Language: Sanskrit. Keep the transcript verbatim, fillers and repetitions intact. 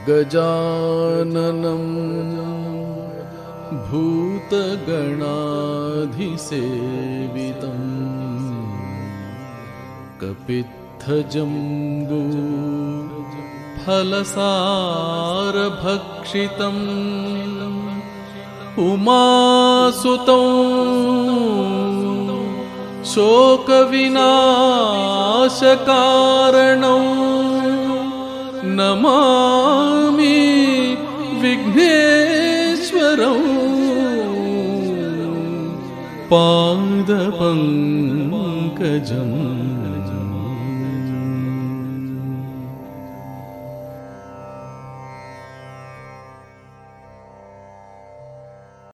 गजाननं भूतगणाधिसेवितं कपित्थजम्बू फलसारभक्षितम् उमासुतं शोकविनाशकारणौ नमामि विघ्नेश्वरौ पादपङ्कजम्।